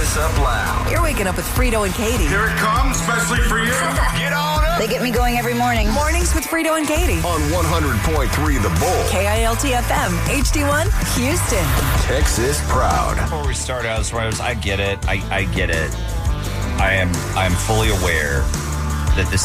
this up loud. You're waking up with Frito and Katie. Here it comes, especially for you. Get on up. They get me going every morning. Mornings with Frito and Katie. On 100.3 The Bull. KILT FM, HD1, Houston. Texas proud. Before we start out, I get it. I get it. I am fully aware that the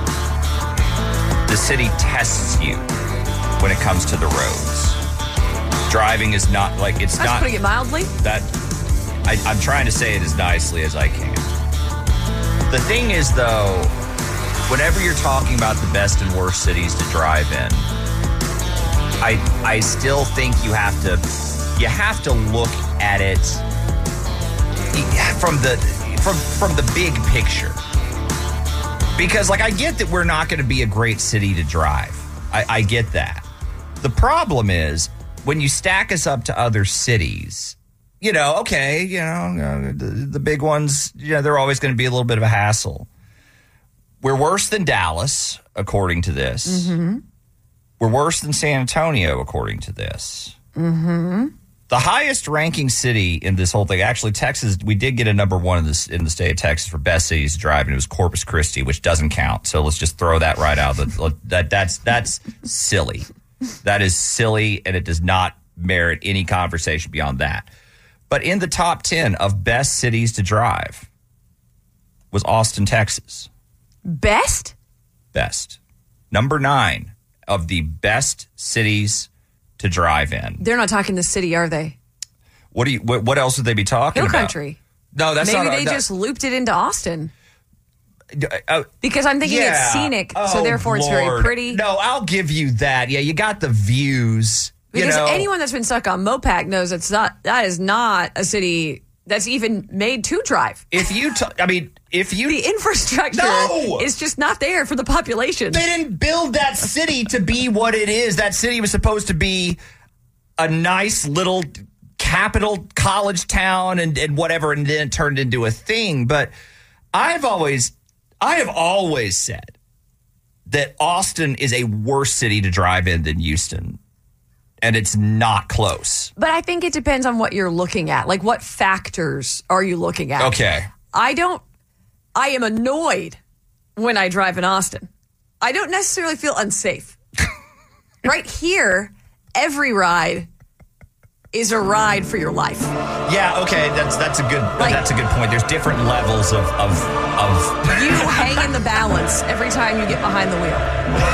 city tests you when it comes to the roads. Driving is not like it's That's not putting it mildly. That I'm trying to say it as nicely as I can. The thing is, though, whenever you're talking about the best and worst cities to drive in, I still think you have to look at it from the big picture. Because, like, I get that we're not going to be a great city to drive. I get that. The problem is, when you stack us up to other cities, the big ones, they're always going to be a little bit of a hassle. We're worse than Dallas, according to this. Mm-hmm. We're worse than San Antonio, according to this. Mm-hmm. The highest ranking city in this whole thing, actually, Texas, we did get a number one in the state of Texas for best cities to drive, and it was Corpus Christi, which doesn't count. So let's just throw that right out. That's silly. That is silly, and it does not merit any conversation beyond that. But in the top 10 of best cities to drive was Austin, Texas. Best? Best. Number 9 of the best cities to drive in. They're not talking the city, are they? What else would they be talking Hill about? Country. No, that's Maybe not. they just looped it into Austin. Because I'm thinking it's scenic, so therefore it's very pretty. No, I'll give you that. Yeah, you got the views. Because anyone that's been stuck on Mopac knows that is not a city that's even made to drive. The infrastructure is just not there for the population. They didn't build that city to be what it is. That city was supposed to be a nice little capital college town and whatever, and then it turned into a thing. But I have always said that Austin is a worse city to drive in than Houston. And it's not close. But I think it depends on what you're looking at. Like, what factors are you looking at? Okay. I am annoyed when I drive in Austin. I don't necessarily feel unsafe. Right here, every ride is a ride for your life. Yeah, okay, that's a good point. There's different levels of you hang in the balance every time you get behind the wheel.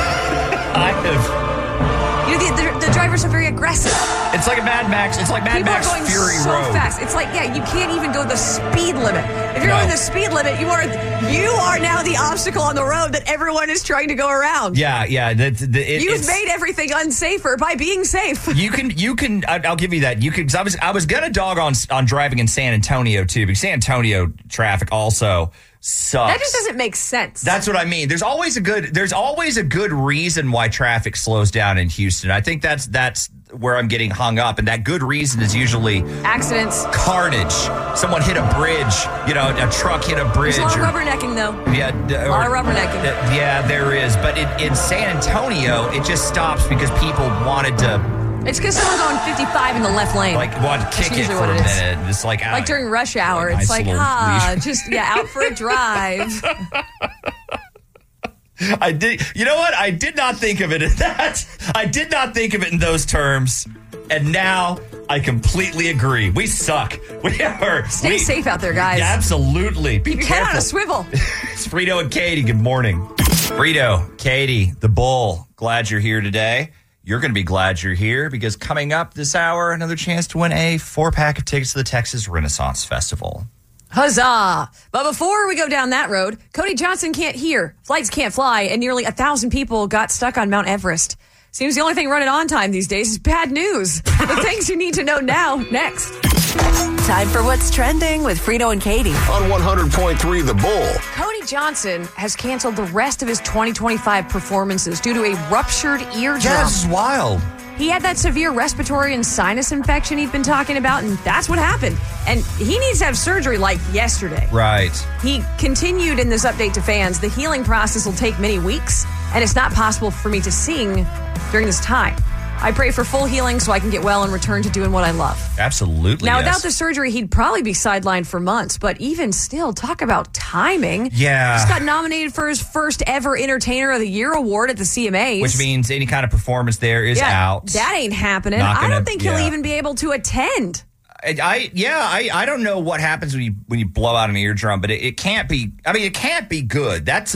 I have. The drivers are very aggressive. It's like a Mad Max. It's like Mad Max Fury so Road. Fast. It's like, you can't even go the speed limit. If you're going the speed limit, you are now the obstacle on the road that everyone is trying to go around. Yeah. You've made everything unsafer by being safe. You can. I'll give you that. You can. Cause I was gonna dog on driving in San Antonio too, because San Antonio traffic also sucks. That just doesn't make sense. That's what I mean. There's always a good reason why traffic slows down in Houston. I think that's where I'm getting hung up, and that good reason is usually accidents, carnage. Someone hit a bridge. A truck hit a bridge. There's a lot of rubbernecking, though. Yeah, a lot of rubbernecking. Yeah, there is. But in San Antonio, it just stops because people wanted to. It's because someone's on 55 in the left lane. Like, want to kick it for a minute. It's like during rush hour. It's like, out for a drive. I did. You know what? I did not think of it as that. I did not think of it in those terms. And now I completely agree. We suck. Stay safe out there, guys. Yeah, absolutely. Be Your careful. head on a swivel. It's Frito and Katie. Good morning. Frito, Katie, the Bull. Glad you're here today. You're going to be glad you're here because coming up this hour, another chance to win a 4-pack of tickets to the Texas Renaissance Festival. Huzzah! But before we go down that road, Cody Johnson can't hear, flights can't fly, and nearly 1,000 people got stuck on Mount Everest. Seems the only thing running on time these days is bad news. The things you need to know now, next. Time for What's Trending with Frito and Katie. On 100.3 The Bull. Cody Johnson has canceled the rest of his 2025 performances due to a ruptured eardrum. That's wild. He had that severe respiratory and sinus infection he'd been talking about, and that's what happened. And he needs to have surgery like yesterday. Right. He continued in this update to fans, the healing process will take many weeks, and it's not possible for me to sing during this time. I pray for full healing so I can get well and return to doing what I love. Absolutely. Now, yes. without the surgery, he'd probably be sidelined for months. But even still, talk about timing. Yeah. He's got nominated for his first ever Entertainer of the Year award at the CMAs. Which means any kind of performance there is out. That ain't happening. Not I gonna- don't think he'll yeah. even be able to attend. I don't know what happens when you blow out an eardrum, but it can't be. I mean, it can't be good. That's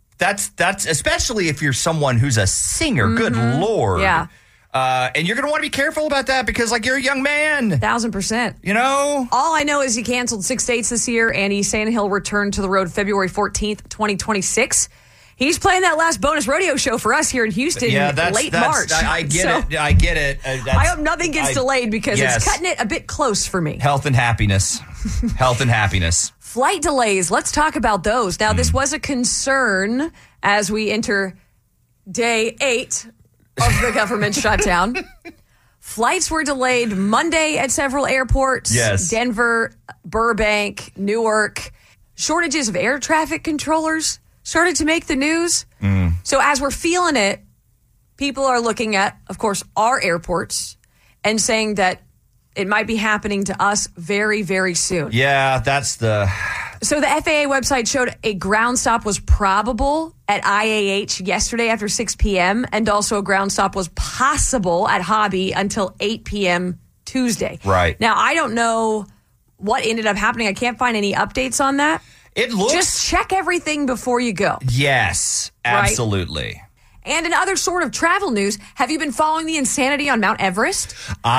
especially if you're someone who's a singer. Good Lord. Yeah. And you're going to want to be careful about that because, like, you're a young man. 1,000%. You know? All I know is he canceled 6 dates this year, and he's saying he'll return to the road February 14th, 2026. He's playing that last bonus rodeo show for us here in Houston late March. I get it. I get it. I hope nothing gets delayed because yes. it's cutting it a bit close for me. Health and happiness. Health and happiness. Flight delays. Let's talk about those. Now, this was a concern as we enter day 8 of the government shutdown. Flights were delayed Monday at several airports. Yes. Denver, Burbank, Newark. Shortages of air traffic controllers started to make the news. So as we're feeling it, people are looking at, of course, our airports and saying that it might be happening to us very, very soon. Yeah, that's the... So the FAA website showed a ground stop was probable at IAH yesterday after 6 p.m. and also a ground stop was possible at Hobby until 8 p.m. Tuesday. Right. Now, I don't know what ended up happening. I can't find any updates on that. It looks... Just check everything before you go. Yes, absolutely. And in other sort of travel news, have you been following the insanity on Mount Everest?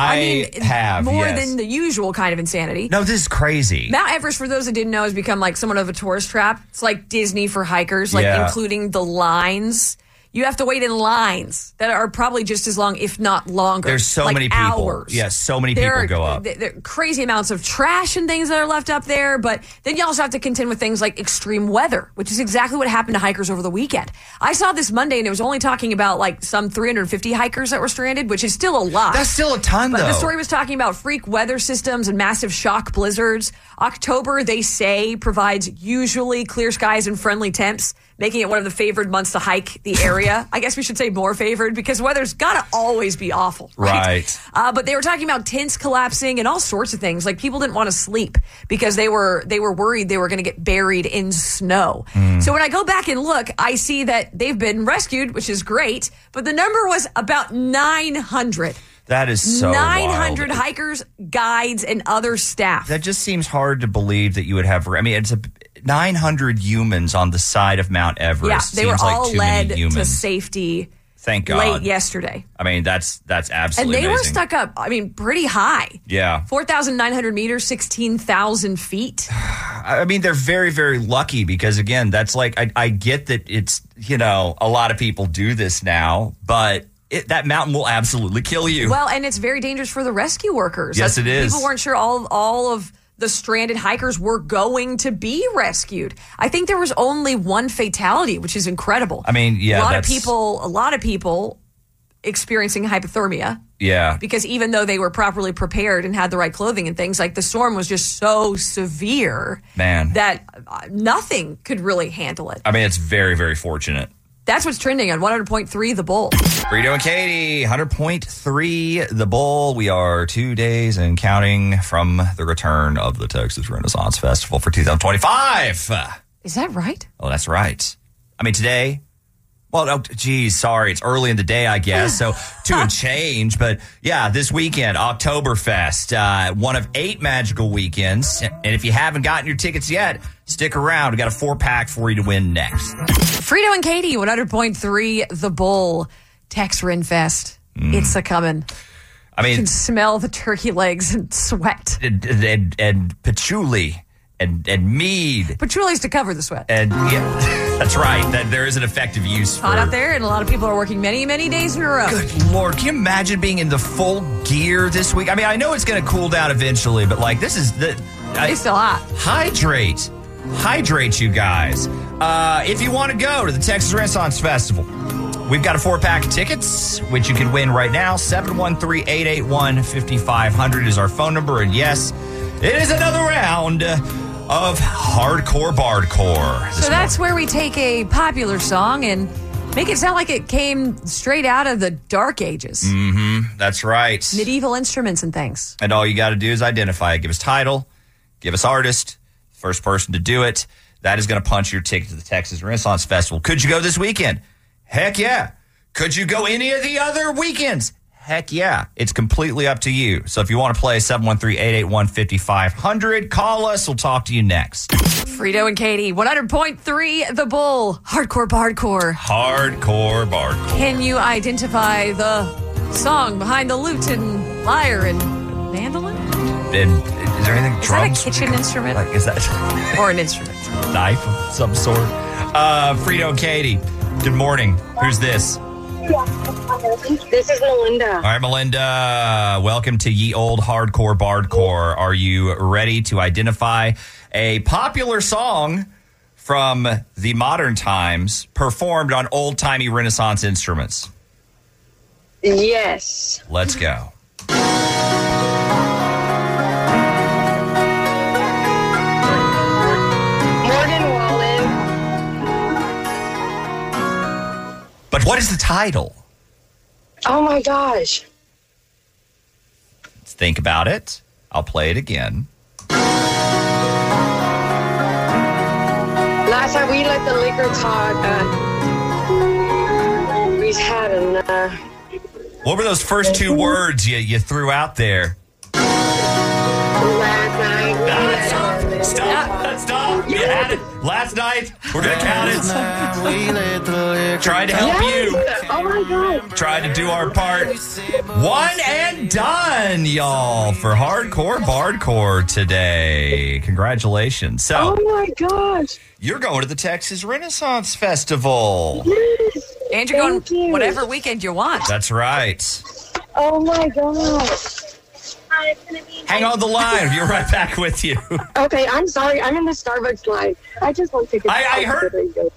I have, more yes. than the usual kind of insanity. No, this is crazy. Mount Everest, for those that didn't know, has become like somewhat of a tourist trap. It's like Disney for hikers, like including the lines. You have to wait in lines that are probably just as long, if not longer. There's so like many people. Hours. Yes, so many people go up. There are crazy amounts of trash and things that are left up there, but then you also have to contend with things like extreme weather, which is exactly what happened to hikers over the weekend. I saw this Monday, and it was only talking about like some 350 hikers that were stranded, which is still a lot. That's still a ton, But though. the story was talking about freak weather systems and massive shock blizzards. October, they say, provides usually clear skies and friendly temps, making it one of the favored months to hike the area. I guess we should say more favored because weather's got to always be awful. Right. But they were talking about tents collapsing and all sorts of things. Like people didn't want to sleep because they were worried they were going to get buried in snow. So when I go back and look, I see that they've been rescued, which is great. But the number was about 900. That is so 900 wild. hikers, guides, and other staff. That just seems hard to believe that you would have. I mean, it's 900 humans on the side of Mount Everest. Yeah, they were Seems like all too many led to humans. safety. Thank God. Late yesterday. I mean, that's absolutely And they were amazing. stuck up, I mean, pretty high. Yeah. 4,900 meters, 16,000 feet. I mean, they're very, very lucky because, again, that's like, I get that it's, a lot of people do this now, but that mountain will absolutely kill you. Well, and it's very dangerous for the rescue workers. Yes, it is. People weren't sure all of the stranded hikers were going to be rescued. I think there was only one fatality, which is incredible. I mean, yeah, a lot of people experiencing hypothermia. Yeah. Because even though they were properly prepared and had the right clothing and things, like the storm was just so severe, that nothing could really handle it. I mean, it's very, very fortunate. That's what's trending on 100.3 The Bull. Frito and Katie, 100.3 The Bull. We are 2 days and counting from the return of the Texas Renaissance Festival for 2025. Is that right? Oh, that's right. I mean, today, sorry. It's early in the day, I guess. So to a change. But yeah, this weekend, Oktoberfest, one of 8 magical weekends. And if you haven't gotten your tickets yet, stick around. We got a 4-pack for you to win next. Frito and Katie, 100.3 The Bull, Tex Renfest. It's a coming. I mean, you can smell the turkey legs and sweat. And patchouli and mead. Patchouli's to cover the sweat. And yeah, that's right. That there is an effective use for. Hot out there, and a lot of people are working many, many days in a row. Good Lord. Can you imagine being in the full gear this week? I mean, I know it's going to cool down eventually, but like this is It's still hot. Hydrate, you guys. If you want to go to the Texas Renaissance Festival, we've got a 4-pack of tickets, which you can win right now. 713-881-5500 is our phone number. And yes, it is another round of Hardcore Bardcore. So that's where we take a popular song and Make it sound like it came straight out of the Dark Ages. That's right. Medieval instruments and things. And all you got to do is identify it. Give us title, give us artist, first person to do it. That is going to punch your ticket to the Texas Renaissance Festival. Could you go this weekend? Heck yeah. Could you go any of the other weekends? Heck yeah. It's completely up to you. So if you want to play 713-881-5500, call us. We'll talk to you next. Frito and Katie, 100.3 The Bull. Hardcore Bardcore. Hardcore Bardcore. Can you identify the song behind the lute and lyre and mandolin? And is there anything? Is drums? that a kitchen instrument? Like, is that Or an instrument? knife of some sort? Frito and Katie, good morning. Who's this? This is Melinda. All right, Melinda, welcome to Ye Old Hardcore Bardcore. Are you ready to identify a popular song from the modern times performed on old-timey Renaissance instruments? Yes. Let's go. Morgan Wallen. But what is the title? Oh my gosh. Let's think about it. I'll play it again. Last time we let the liquor talk. We've had enough. What were those first two words you threw out there? Last night we let the liquor talk. Stop. You had it. Last night. We're going to count it. Trying to help you. Oh my god. Trying to do our part. One and done, y'all, for Hardcore Bardcore today. Congratulations. Oh So, my gosh. you're going to the Texas Renaissance Festival. Yes. And you're going Thank you. whatever weekend you want. That's right. Oh my gosh. Hang on the line. We'll be right back with you. Okay, I'm sorry. I'm in the Starbucks line. I just want tickets. I heard-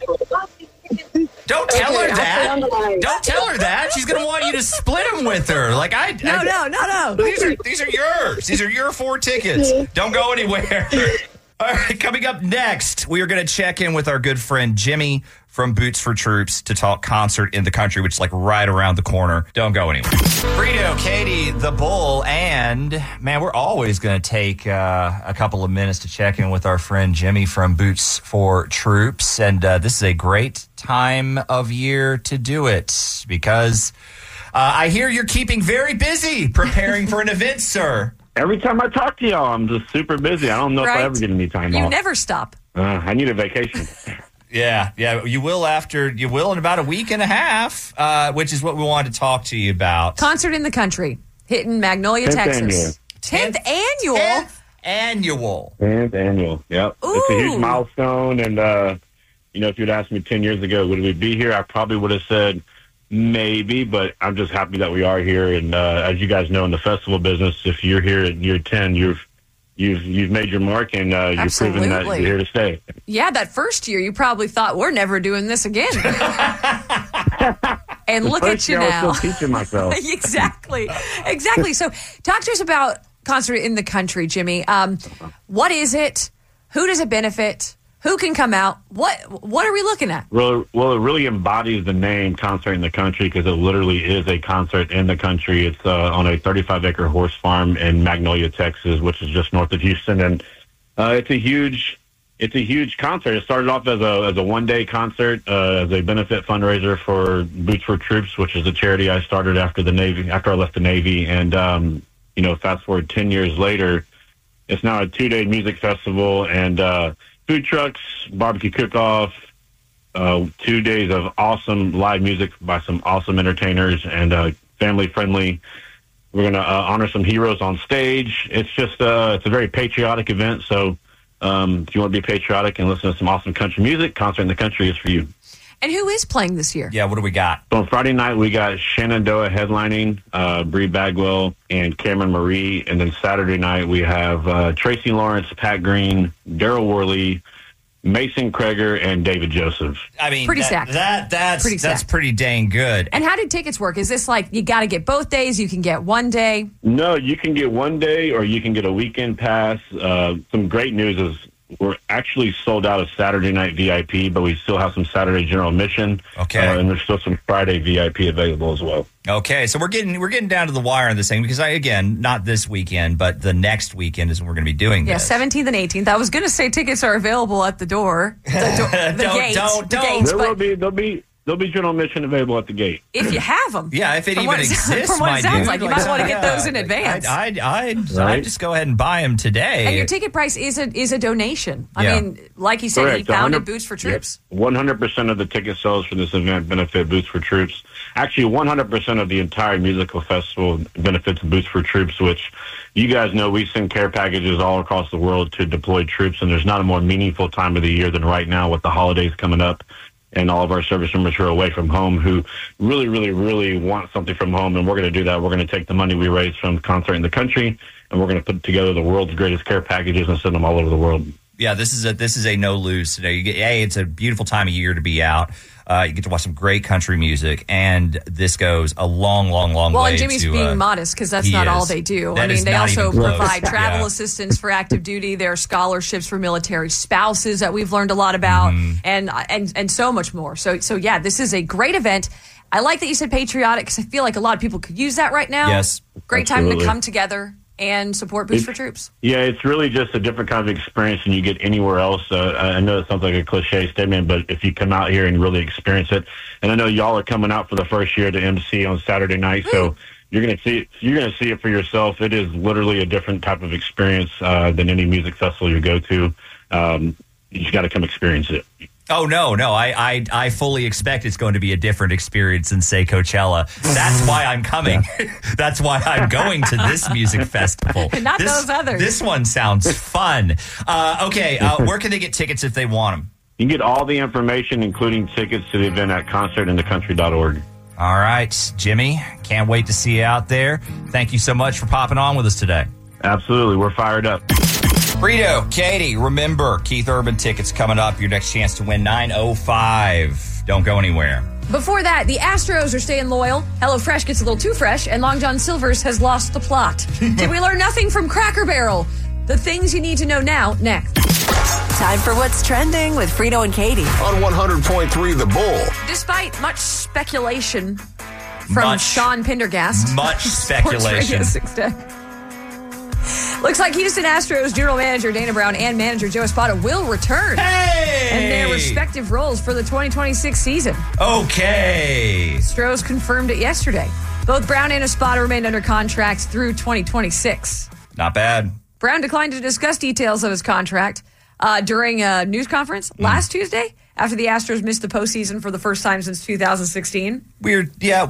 Don't tell Okay, her I'll stay on the that. line. Don't tell her that. She's going to want you to split them with her. Like No. These are yours. These are your 4 tickets. Don't go anywhere. All right, coming up next, we are going to check in with our good friend Jimmy from Boots for Troops to talk concert in the country, which is like right around the corner. Don't go anywhere. Frito, Katie, the Bull, and man, we're always going to take a couple of minutes to check in with our friend Jimmy from Boots for Troops. And this is a great time of year to do it because I hear you're keeping very busy preparing for an event, sir. Every time I talk to y'all, I'm just super busy. I don't know if Right. I ever get any time You off. never stop. I need a vacation. Yeah, you will in about a week and a half, which is what we wanted to talk to you about. Concert in the country. Hitting Magnolia, 10th Texas. annual. 10th annual? 10th annual. 10th annual. Yep. It's a Ooh. huge milestone. And, if you'd asked me 10 years ago, would we be here? I probably would have said maybe, but I'm just happy that we are here. And as you guys know, in the festival business, if you're here at year 10, you've made your mark and you've proven that you're Absolutely. here to stay. Yeah, that first year you probably thought, we're never doing this again. And look at First you year, I now. was still teaching myself. Exactly. So talk to us about concert in the country, Jimmy. What is it? Who does it benefit? Who can come out? What are we looking at? Well, it really embodies the name Concert in the Country because it literally is a concert in the country. It's on a 35-acre horse farm in Magnolia, Texas, which is just north of Houston, and it's a huge concert. It started off as a one-day concert as a benefit fundraiser for Boots for Troops, which is a charity I started after I left the Navy, and fast forward 10 years later, it's now a 2-day music festival and food trucks, barbecue cook-off, 2 days of awesome live music by some awesome entertainers and family-friendly. We're going to honor some heroes on stage. It's just it's a very patriotic event, so if you want to be patriotic and listen to some awesome country music, Concert in the Country is for you. And who is playing this year? Yeah, what do we got? So on Friday night, we got Shenandoah headlining, Bree Bagwell and Cameron Marie. And then Saturday night, we have Tracy Lawrence, Pat Green, Daryl Worley, Mason Kreger, and David Joseph. I mean, Pretty stacked. That's pretty dang good. And how do tickets work? Is this like you got to get both days? You can get one day? No, you can get one day or you can get a weekend pass. Some great news is we're actually sold out of Saturday night VIP, but we still have some Saturday general admission. Okay. And there's still some Friday VIP available as well. Okay, so we're getting down to the wire on this thing because not this weekend, but the next weekend is when we're going to be doing this. 17th and 18th. I was going to say tickets are available at the door. There'll be general admission available at the gate. If you have them. Yeah, if it even exists, from what my it sounds dude. like, you might want to get those in advance. I'd just go ahead and buy them today. And your ticket price is a donation. Yeah. I mean, like he said, Correct. he founded Boots for Troops. 100% of the ticket sales for this event benefit Boots for Troops. Actually, 100% of the entire musical festival benefits Boots for Troops, which you guys know we send care packages all across the world to deployed troops, and there's not a more meaningful time of the year than right now with the holidays coming up. And all of our service members who are away from home who really, really, really want something from home. And we're going to do that. We're going to take the money we raise from Concert in the Country, and we're going to put together the world's greatest care packages and send them all over the world. Yeah, this is a no lose today. It's a beautiful time of year to be out. You get to watch some great country music, and this goes a long, long, long way. Well, and Jimmy's being modest because that's not all they do. I mean, they also provide travel assistance for active duty. There are scholarships for military spouses that we've learned a lot about, and so much more. So yeah, this is a great event. I like that you said patriotic because I feel like a lot of people could use that right now. Yes, great time to come together and support Boots for Troops. Yeah, it's really just a different kind of experience than you get anywhere else. I know it sounds like a cliche statement, but if you come out here and really experience it, and I know y'all are coming out for the first year to MC on Saturday night, so you're going to see it for yourself. It is literally a different type of experience than any music festival you go to. You just got to come experience it. Oh, no. I fully expect it's going to be a different experience than, say, Coachella. That's why I'm coming. That's why I'm going to this music festival. Not those others. This one sounds fun. Where can they get tickets if they want them? You can get all the information, including tickets to the event at concertinthecountry.org. All right, Jimmy, can't wait to see you out there. Thank you so much for popping on with us today. Absolutely. We're fired up. Frito, Katie, remember, Keith Urban tickets coming up. Your next chance to win 905. Don't go anywhere. Before that, the Astros are staying loyal. HelloFresh gets a little too fresh, and Long John Silver's has lost the plot. Did we learn nothing from Cracker Barrel? The things you need to know now, next. Time for What's Trending with Frito and Katie. On 100.3 The Bull. Despite much speculation from Sean Pendergast. Much speculation. Looks like Houston Astros general manager Dana Brown and manager Joe Espada will return in their respective roles for the 2026 season. Okay. Astros confirmed it yesterday. Both Brown and Espada remained under contract through 2026. Not bad. Brown declined to discuss details of his contract during a news conference last Tuesday after the Astros missed the postseason for the first time since 2016. Weird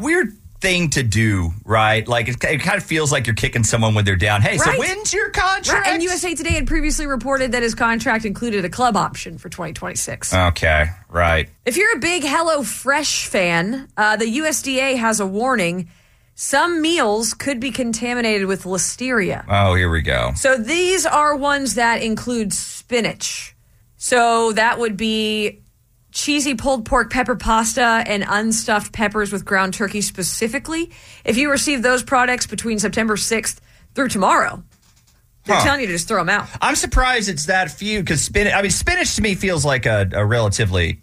thing to do, right? Like it kind of feels like you're kicking someone when they're down. Hey, right. So when's your contract? Right. And USA Today had previously reported that his contract included a club option for 2026. Okay, right. If you're a big HelloFresh fan, the USDA has a warning. Some meals could be contaminated with listeria. Oh, here we go. So these are ones that include spinach. So that would be cheesy pulled pork pepper pasta and unstuffed peppers with ground turkey specifically. If you receive those products between September 6th through tomorrow, they're telling you to just throw them out. I'm surprised it's that few because spinach to me feels like a relatively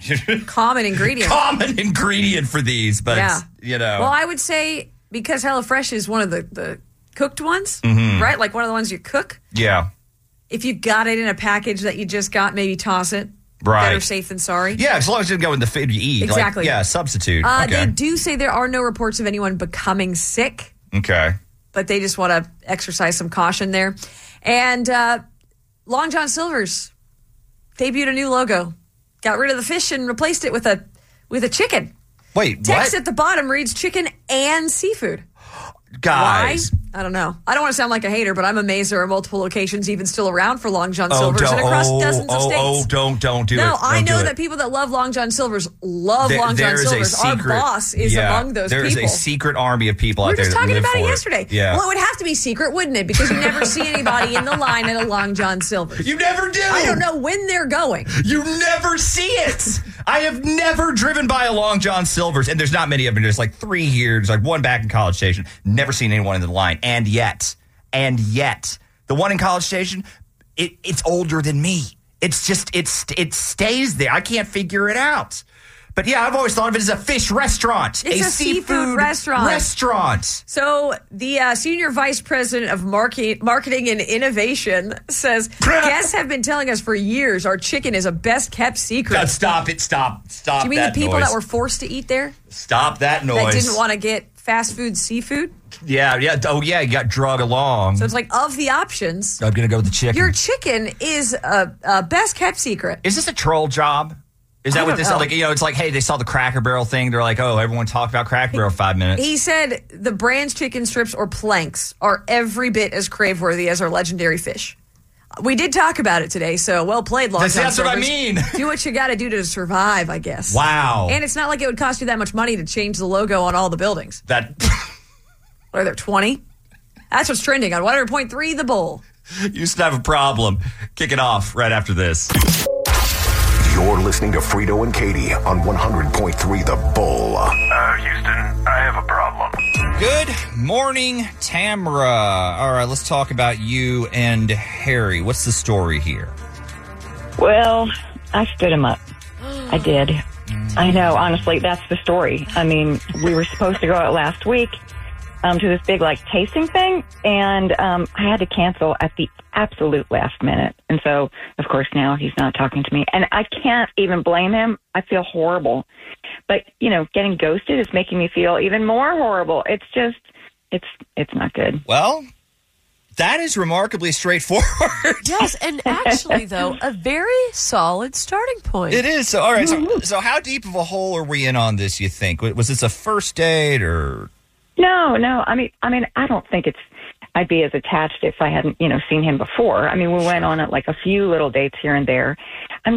common ingredient. Common ingredient for these, but Well, I would say because HelloFresh is one of the cooked ones, right? Like one of the ones you cook. Yeah. If you got it in a package that you just got, maybe toss it. Right. Better safe than sorry. Yeah, as long as it doesn't go in the food you eat. Exactly. Like, substitute. Okay. They do say there are no reports of anyone becoming sick. Okay. But they just want to exercise some caution there. And Long John Silver's debuted a new logo. Got rid of the fish and replaced it with a chicken. Wait, Text what? at the bottom reads chicken and seafood. Guys. Why? I don't know. I don't want to sound like a hater, but I'm amazed there are multiple locations even still around for Long John Silver's and across dozens of states. Don't do it. No, I know that people that love Long John Silver's love Long John Silver's. Our boss is among those people. There's a secret army of people out there. We were just talking about it yesterday. Yeah. Well, it would have to be secret, wouldn't it? Because you never see anybody in the line at a Long John Silver's. You never do. I don't know when they're going. You never see it. I have never driven by a Long John Silver's, and there's not many of them. There's like 3 here. There's like one back in College Station. Never seen anyone in the line. And yet, the one in College Station, it's older than me. It's just, it stays there. I can't figure it out. But yeah, I've always thought of it as a fish restaurant. It's a seafood restaurant. So the senior vice president of marketing and innovation says, guests have been telling us for years our chicken is a best kept secret. God, stop it. Stop. Do you mean the people that were forced to eat there? Stop that noise. That didn't want to get fast food seafood? Yeah. Oh, yeah, you got drug along. So it's like, of the options, I'm going to go with the chicken. Your chicken is a best kept secret. Is this a troll job? Is that what this is? Like, it's like, hey, they saw the Cracker Barrel thing. They're like, oh, everyone talked about Cracker Barrel 5 minutes. He said the brand's chicken strips or planks are every bit as crave-worthy as our legendary fish. We did talk about it today, so well played, long-time That's what I mean. Do what you got to do to survive, I guess. Wow. And it's not like it would cost you that much money to change the logo on all the buildings. What are there, 20? That's what's trending on 100.3 The Bull. You used to have a problem. Kick it off right after this. You're listening to Frito and Katie on 100.3 The Bull. Houston, I have a problem. Good morning, Tamara. All right, let's talk about you and Harry. What's the story here? Well, I stood him up. I did. I know, honestly, that's the story. I mean, we were supposed to go out last week to this big, tasting thing, and I had to cancel at the absolute last minute. And so, of course, now he's not talking to me. And I can't even blame him. I feel horrible. But, getting ghosted is making me feel even more horrible. It's just, it's not good. Well, that is remarkably straightforward. Yes, and actually, though, a very solid starting point. It is. So, all right. So how deep of a hole are we in on this, you think? Was this a first date or... No. I mean, I don't think I'd be as attached if I hadn't, seen him before. I mean, we went on a few little dates here and there. I'm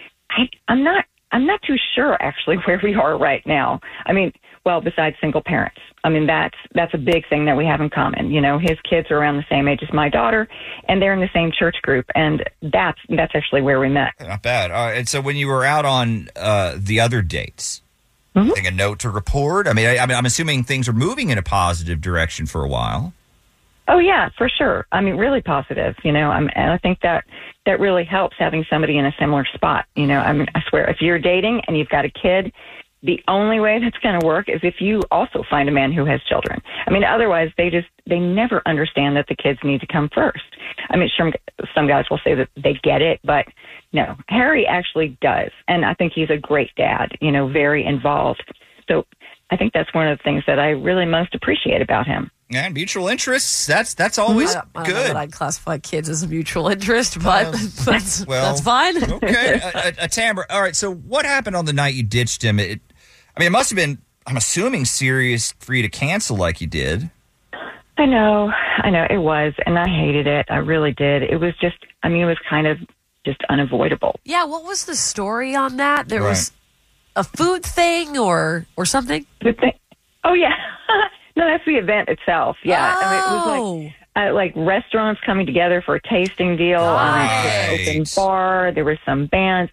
not too sure actually where we are right now. I mean, well, besides single parents. I mean, that's a big thing that we have in common. His kids are around the same age as my daughter, and they're in the same church group, and that's actually where we met. Not bad. And so when you were out on the other dates, a note to report? I mean, I'm assuming things are moving in a positive direction for a while. Oh, yeah, for sure. I mean, really positive, and I think that really helps having somebody in a similar spot. I mean, I swear, if you're dating and you've got a kid, the only way that's going to work is if you also find a man who has children. I mean, otherwise, they never understand that the kids need to come first. I mean, sure, some guys will say that they get it, but no, Harry actually does. And I think he's a great dad, very involved. So I think that's one of the things that I really most appreciate about him. Yeah, mutual interests, that's always I don't good. know that I'd classify kids as a mutual interest, but that's fine. Okay. Tamara, all right, so what happened on the night you ditched him? It must have been, I'm assuming, serious for you to cancel like you did. I know, it was, and I hated it. I really did. It was just, it was kind of just unavoidable. Yeah, what was the story on that? There was a food thing or something? Oh, yeah. No, that's the event itself. Yeah. Oh. It was like restaurants coming together for a tasting deal. Nice. An open bar. There were some bands.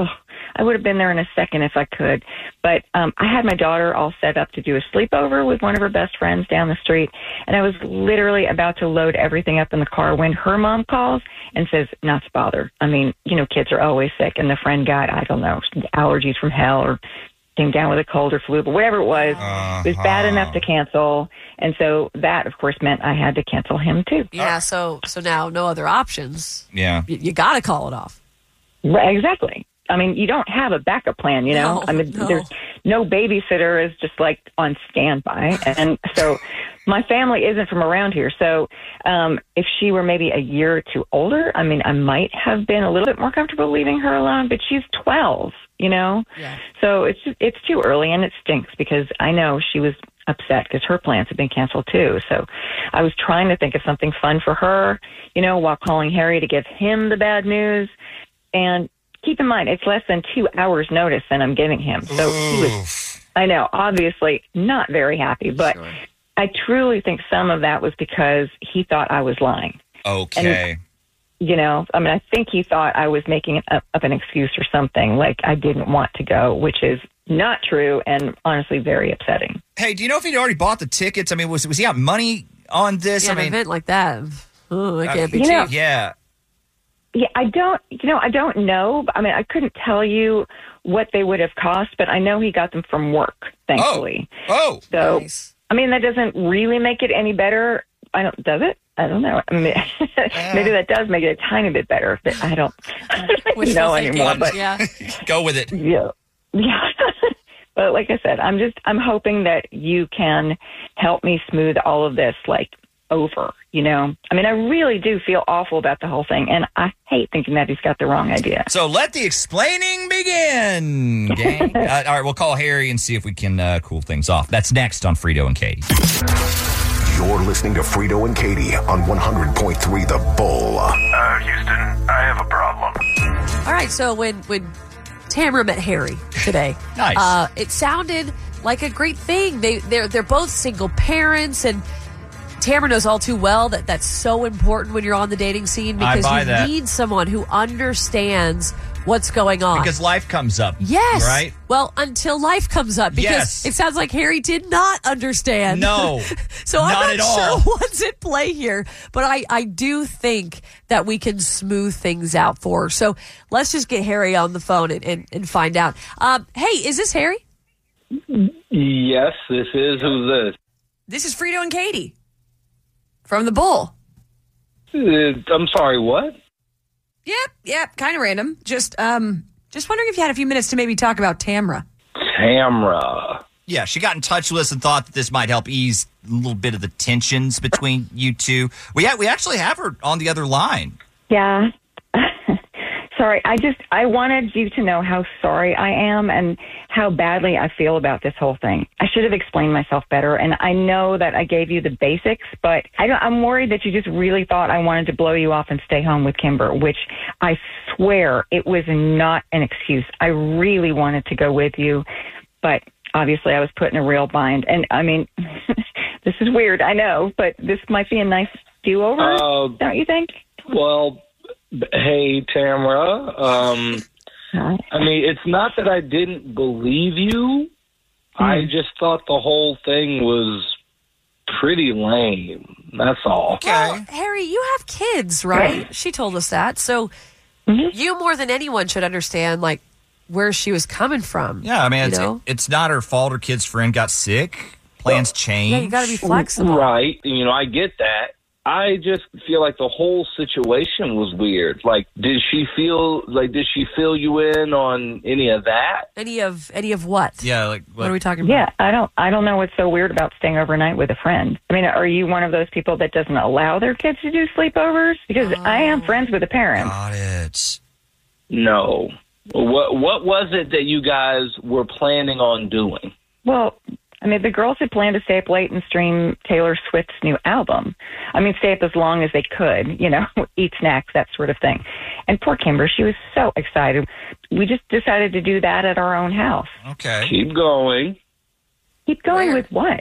I would have been there in a second if I could. But I had my daughter all set up to do a sleepover with one of her best friends down the street. And I was literally about to load everything up in the car when her mom calls and says, not to bother. I mean, kids are always sick. And the friend got, I don't know, allergies from hell or came down with a cold or flu, but whatever it was bad enough to cancel. And so that, of course, meant I had to cancel him, too. Yeah, so now no other options. Yeah. You got to call it off. Right, exactly. I mean, you don't have a backup plan, No. There's no babysitter is just on standby. And so my family isn't from around here. So if she were maybe a year or two older, I might have been a little bit more comfortable leaving her alone, but she's 12, Yeah. So it's too early, and it stinks because I know she was upset because her plans have been canceled too. So I was trying to think of something fun for her, while calling Harry to give him the bad news. And keep in mind, it's less than 2 hours notice that I'm giving him. So he was, I know, obviously not very happy, but sure. I truly think some of that was because he thought I was lying. Okay. And, I think he thought I was making up an excuse or something, like I didn't want to go, which is not true and honestly very upsetting. Hey, do you know if he'd already bought the tickets? Was he out money on this? Yeah, an event like that. Oh, it can't be cheap. Yeah. Yeah, I don't know. I mean, I couldn't tell you what they would have cost, but I know he got them from work, thankfully. Oh. So, Nice. I mean, that doesn't really make it any better. Does it? I don't know. I mean, maybe that does make it a tiny bit better, but I don't Wishful know thinking, anymore. But yeah. Go with it. yeah. But like I said, I'm hoping that you can help me smooth all of this, like, over, I mean, I really do feel awful about the whole thing, and I hate thinking that he's got the wrong idea. So let the explaining begin, gang. All right, we'll call Harry and see if we can cool things off. That's next on Frito and Katie. You're listening to Frito and Katie on 100.3 The Bull. Houston, I have a problem. All right, so when Tamara met Harry today, Nice. It sounded like a great thing. They're both single parents, and Tamara knows all too well that that's so important when you're on the dating scene, because I buy you that. need someone who understands what's going on. Because life comes up. Yes. Right? Well, until life comes up, because Yes. it sounds like Harry did not understand. No. So I'm Not not at all. sure what's at play here, but I do think that we can smooth things out for her. So let's just get Harry on the phone and find out. Hey, is this Harry? Yes, this is. Who's this? This is Frito and Katie from The Bull. I'm sorry, what? Yep, kind of random. Just wondering if you had a few minutes to maybe talk about Tamara. Tamara. Yeah, she got in touch with us and thought that this might help ease a little bit of the tensions between you two. We actually have her on the other line. Yeah. Sorry, I wanted you to know how sorry I am and how badly I feel about this whole thing. I should have explained myself better, and I know that I gave you the basics, but I'm worried that you just really thought I wanted to blow you off and stay home with Kimber, which I swear it was not an excuse. I really wanted to go with you, but obviously I was put in a real bind. And, I mean, this is weird, I know, but this might be a nice do-over, don't you think? Well, hey, Tamara. I mean, it's not that I didn't believe you. I just thought the whole thing was pretty lame. That's all. Well, Harry, you have kids, right? She told us that. So you more than anyone should understand, like, where she was coming from. Yeah, I mean, you know? it's not her fault her kid's friend got sick. Plans change. Yeah, you got to be flexible. Right. I get that. I just feel like the whole situation was weird. Like, did she fill you in on any of that? Any of what? Yeah, like what are we talking about? Yeah, I don't know what's so weird about staying overnight with a friend. I mean, are you one of those people that doesn't allow their kids to do sleepovers? Because I am friends with the parents. Got it. No. What was it that you guys were planning on doing? Well, I mean, the girls had planned to stay up late and stream Taylor Swift's new album. I mean, stay up as long as they could, eat snacks, that sort of thing. And poor Kimber, she was so excited. We just decided to do that at our own house. Okay. Keep going. Keep going with what?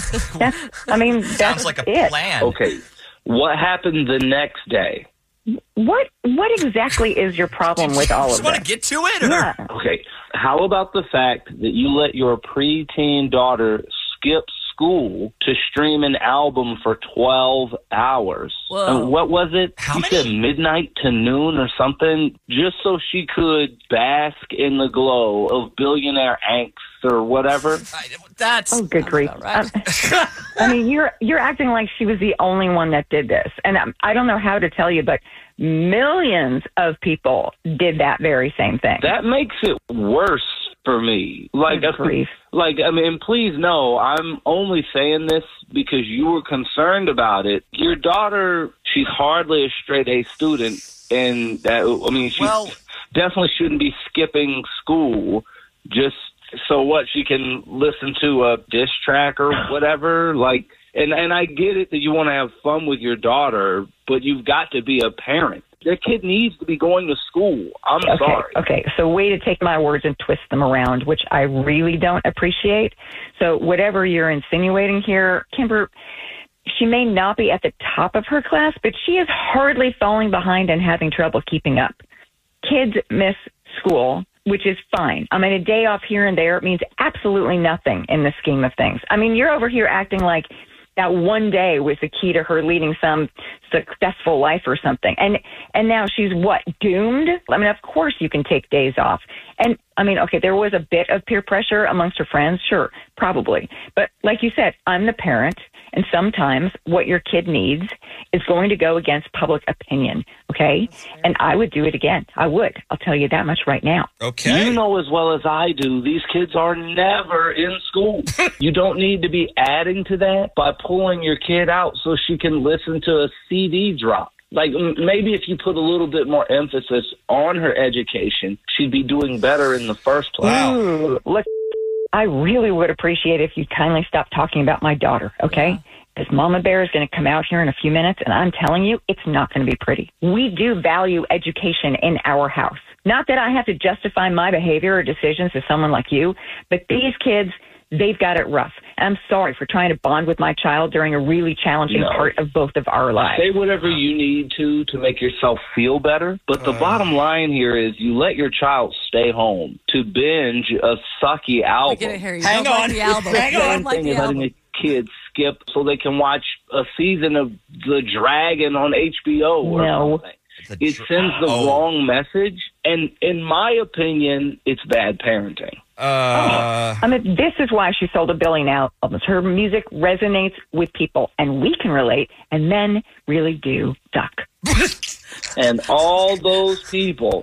Sounds like a plan. Okay. What happened the next day? What exactly is your problem with all of Just want to this? get to it? Or? Yeah. Okay. How about the fact that you let your preteen daughter skip school to stream an album for 12 hours? Whoa. And what was it? How you many? said midnight to noon or something? Just so she could bask in the glow of billionaire angst or whatever? That's Oh, good grief. right. I mean, you're acting like she was the only one that did this. And I don't know how to tell you, but millions of people did that very same thing. That makes it worse for me. Like, Good grief. Please know, I'm only saying this because you were concerned about it. Your daughter, she's hardly a straight A student, and she definitely shouldn't be skipping school just so what she can listen to a diss track or whatever. Like, and I get it that you want to have fun with your daughter, but you've got to be a parent. Their kid needs to be going to school. I'm sorry. Okay, so way to take my words and twist them around, which I really don't appreciate. So whatever you're insinuating here, Kimber, she may not be at the top of her class, but she is hardly falling behind and having trouble keeping up. Kids miss school, which is fine. I mean, a day off here and there means absolutely nothing in the scheme of things. I mean, you're over here acting like that one day was the key to her leading some successful life or something. And now she's what, doomed? I mean, of course you can take days off. And I mean, okay, there was a bit of peer pressure amongst her friends. Sure, probably. But like you said, I'm the parent. And sometimes what your kid needs is going to go against public opinion, okay? And I would do it again. I would. I'll tell you that much right now. Okay. You know as well as I do, these kids are never in school. You don't need to be adding to that by pulling your kid out so she can listen to a CD drop. Like, maybe if you put a little bit more emphasis on her education, she'd be doing better in the first place. Wow. Ooh, look, I really would appreciate if you'd kindly stop talking about my daughter, okay? Because Mama Bear is going to come out here in a few minutes, and I'm telling you, it's not going to be pretty. We do value education in our house. Not that I have to justify my behavior or decisions to someone like you, but these kids, they've got it rough. And I'm sorry for trying to bond with my child during a really challenging part of both of our lives. Say whatever you need to make yourself feel better. But the bottom line here is you let your child stay home to binge a sucky album. Hang on. The album. Hang on. Letting the kids skip so they can watch a season of The Dragon on HBO or something. It sends the wrong message. And in my opinion, it's bad parenting. I mean, this is why she sold a billion albums. Her music resonates with people, and we can relate, and men really do suck. And all those people,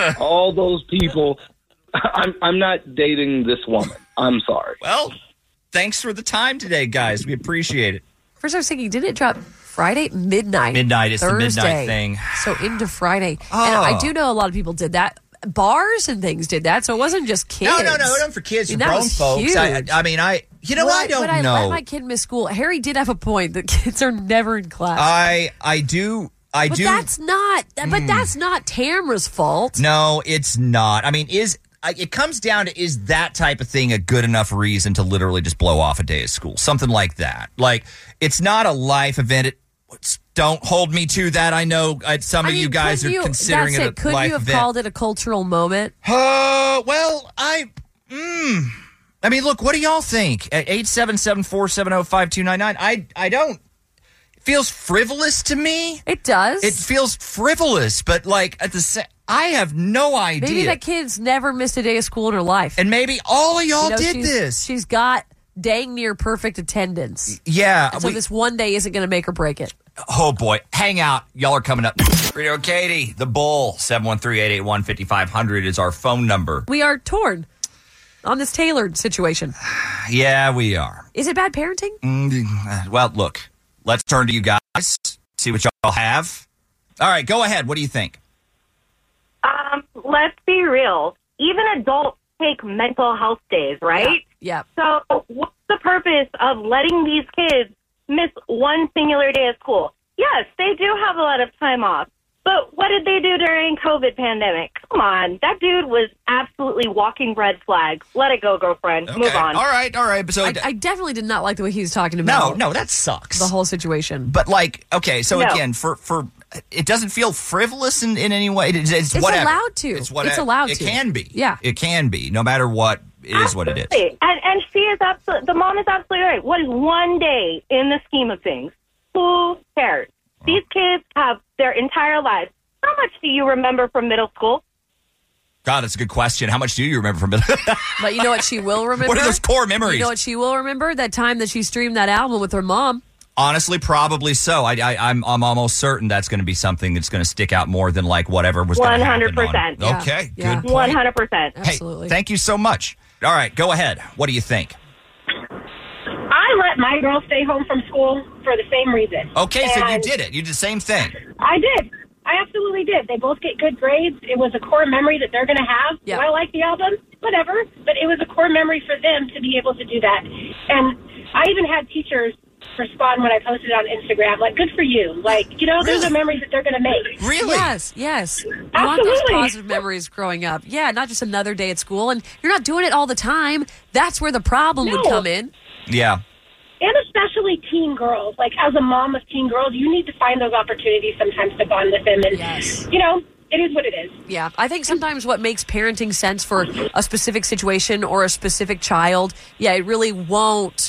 I'm not dating this woman. I'm sorry. Well, thanks for the time today, guys. We appreciate it. First, I was thinking, did it drop Friday? Midnight. Midnight is Thursday. the midnight thing. So into Friday. And I do know a lot of people did that. Bars and things did that, so it wasn't just kids. No, it wasn't for kids, for grown folks. Huge. I don't know. I let my kid miss school. Harry did have a point that kids are never in class. I do. But that's not Tamara's fault. No, it's not. I mean, it comes down to, is that type of thing a good enough reason to literally just blow off a day of school? Something like that. Like, it's not a life event. Don't hold me to that. I know some of you guys are considering it a life event. Couldn't you have called it a cultural moment? Well, I mean, look, what do y'all think? At 877-470-5299, I don't. It feels frivolous to me. It does. It feels frivolous, but like at the same, I have no idea. Maybe that kid's never missed a day of school in her life, and maybe all of y'all did this. She's got dang near perfect attendance. Yeah. And so this one day isn't going to make or break it. Oh, boy. Hang out. Y'all are coming up. Frito and Katie, the Bull, 713-881-5500 is our phone number. We are torn on this tailored situation. Yeah, we are. Is it bad parenting? Well, look, let's turn to you guys, see what y'all have. All right, go ahead. What do you think? Let's be real. Even adults take mental health days, right? Yeah. So what's the purpose of letting these kids miss one singular day of school? Yes, they do have a lot of time off. But what did they do during COVID pandemic? Come on. That dude was absolutely walking red flags. Let it go, girlfriend. Okay. Move on. All right. So I definitely did not like the way he was talking about. No, that sucks. The whole situation. But like, okay, so again, for it doesn't feel frivolous in any way. It's whatever. Allowed to. It's whatever. It's allowed to. It can be. Yeah. It can be. No matter what, it is what it is. And she is absolutely, the mom is absolutely right. What is one day in the scheme of things? Who cares? These kids have their entire lives. How much do you remember from middle school? God, that's a good question. How much do you remember from middle school? But you know what she will remember? What are those core memories? You know what she will remember? That time that she streamed that album with her mom. Honestly, probably so. I'm almost certain that's going to be something that's going to stick out more than like whatever was going to happen. 100%. Yeah. Okay, good point. 100%. Absolutely. Hey, thank you so much. All right, go ahead. What do you think? I let my girls stay home from school for the same reason. Okay, so you did it. You did the same thing. I did. I absolutely did. They both get good grades. It was a core memory that they're going to have. Yep. Do I like the album? Whatever. But it was a core memory for them to be able to do that. And I even had teachers respond when I posted on Instagram, like, good for you. Like, those are memories that they're going to make. Really? Yes. Absolutely. You want those positive memories growing up. Yeah, not just another day at school. And you're not doing it all the time. That's where the problem would come in. Yeah. And especially teen girls. Like, as a mom of teen girls, you need to find those opportunities sometimes to bond with them. And, it is what it is. Yeah. I think sometimes what makes parenting sense for a specific situation or a specific child, it really won't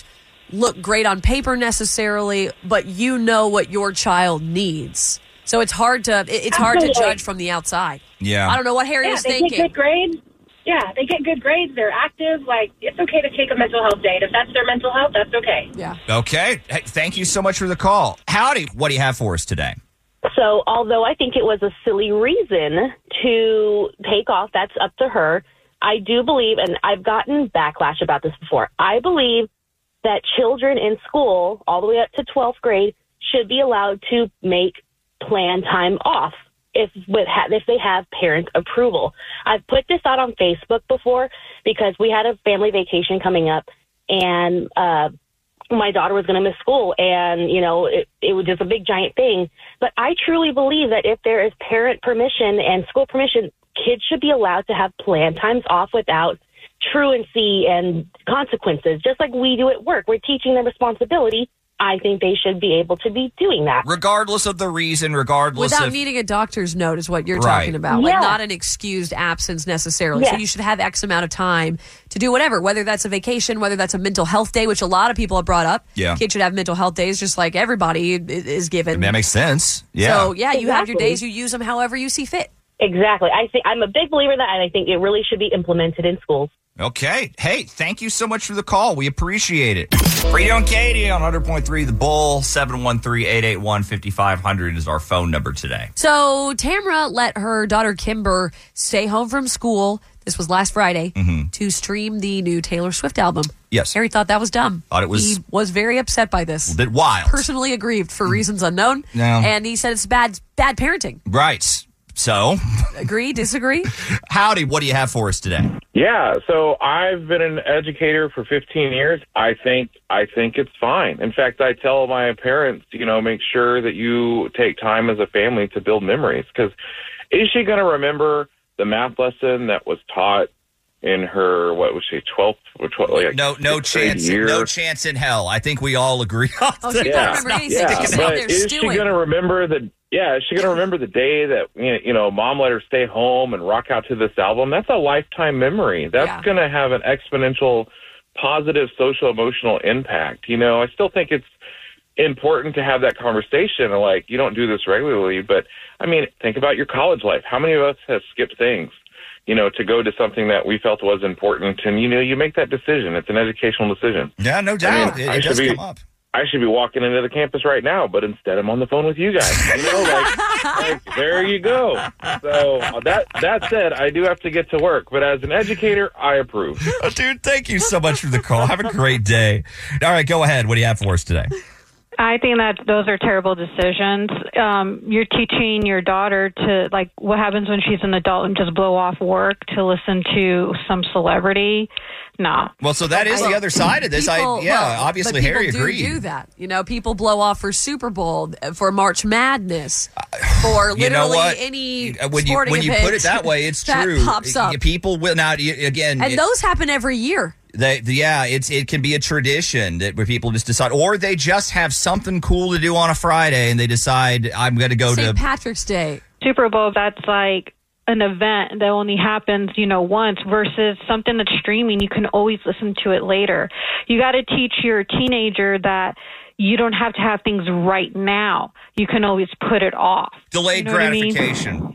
look great on paper necessarily, but you know what your child needs. So it's hard to judge from the outside. Yeah. I don't know what Harry is thinking. They get good grades. Yeah, they get good grades. They're active. Like, it's okay to take a mental health day. And if that's their mental health, that's okay. Yeah. Okay. Hey, thank you so much for the call. Howdy. What do you have for us today? So, although I think it was a silly reason to take off, that's up to her. I do believe, and I've gotten backlash about this before, I believe that children in school, all the way up to 12th grade, should be allowed to make planned time off if they have parent approval. I've put this out on Facebook before because we had a family vacation coming up, and my daughter was going to miss school, and, you know, it was just a big, giant thing. But I truly believe that if there is parent permission and school permission, kids should be allowed to have planned times off without truancy and consequences, just like we do at work. We're teaching them responsibility. I think they should be able to be doing that. Regardless of the reason, Without needing a doctor's note is what you're talking about. Yeah. Like, not an excused absence necessarily. Yes. So you should have X amount of time to do whatever, whether that's a vacation, whether that's a mental health day, which a lot of people have brought up. Yeah. Kids should have mental health days just like everybody is given. That makes sense. Yeah. So, yeah, you have your Exactly. days, you use them however you see fit. Exactly. I'm a big believer in that, and I think it really should be implemented in schools. Okay. Hey, thank you so much for the call. We appreciate it. Frito and Katie on 100.3 The Bull. 713-881-5500 is our phone number today. So Tamra let her daughter Kimber stay home from school. This was last Friday to stream the new Taylor Swift album. Yes. Harry thought that was dumb. Thought it was He was very upset by this. a bit wild. Personally aggrieved for reasons unknown. No. And he said it's bad parenting. Right. So, Agree? Disagree? howdy, what do you have for us today? Yeah, so I've been an educator for 15 years. I think it's fine. In fact, I tell my parents, make sure that you take time as a family to build memories. Because is she going to remember the math lesson that was taught in her, 12th or 12th? No chance. Year? No chance in hell. I think we all agree on Oh, so you don't remember anything. Yeah, Just but there is she stewing. going to remember the? Yeah, is she going to remember the day that mom let her stay home and rock out to this album? That's a lifetime memory. That's going to have an exponential, positive social emotional impact. I still think it's important to have that conversation. Like, you don't do this regularly, but think about your college life. How many of us have skipped things? To go to something that we felt was important, and you make that decision. It's an educational decision. Yeah, no doubt. It does come up. I should be walking into the campus right now, but instead I'm on the phone with you guys. Like there you go. So that said, I do have to get to work, but as an educator, I approve. Dude, thank you so much for the call. Have a great day. All right, go ahead. What do you have for us today? I think that those are terrible decisions. You're teaching your daughter to, what happens when she's an adult and just blow off work to listen to some celebrity? No. Well, so that is the other side of this. Obviously, but Harry people agreed. do that. People blow off for Super Bowl, for March Madness, for literally any sporting when you event put it that way, it's that true. pops up. People will now again, and those happen every year. It can be a tradition where people just decide, or they just have something cool to do on a Friday, and they decide I'm going to go to St. Patrick's Day. Super Bowl, that's like an event that only happens, once, versus something that's streaming. You can always listen to it later. You got to teach your teenager that you don't have to have things right now. You can always put it off. Delayed gratification.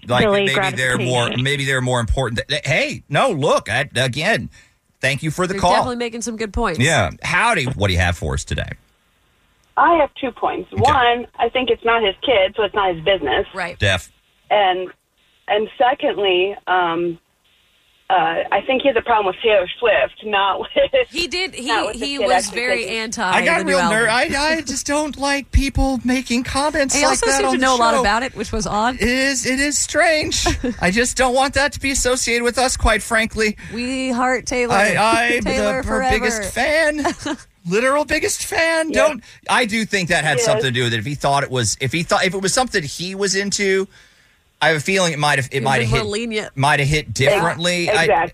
Maybe they're more important. Hey, no, look, again. Thank you for the You're call. Definitely making some good points. Yeah. Howdy. What do you have for us today? I have 2 points. One, I think it's not his kid, so it's not his business. Right. Def. And secondly, I think he has a problem with Taylor Swift, not with. He did. He kid was actually very taking- anti. I got the real new album. nervous. I just don't like people making comments He like also that seemed on to the know a lot show. about it, which was odd. It is strange. I just don't want that to be associated with us, quite frankly. We heart Taylor. I'm Taylor her forever. biggest fan. Literal biggest fan. Yeah. I do think that had something to do with it. If it was something he was into, I have a feeling it might have hit differently.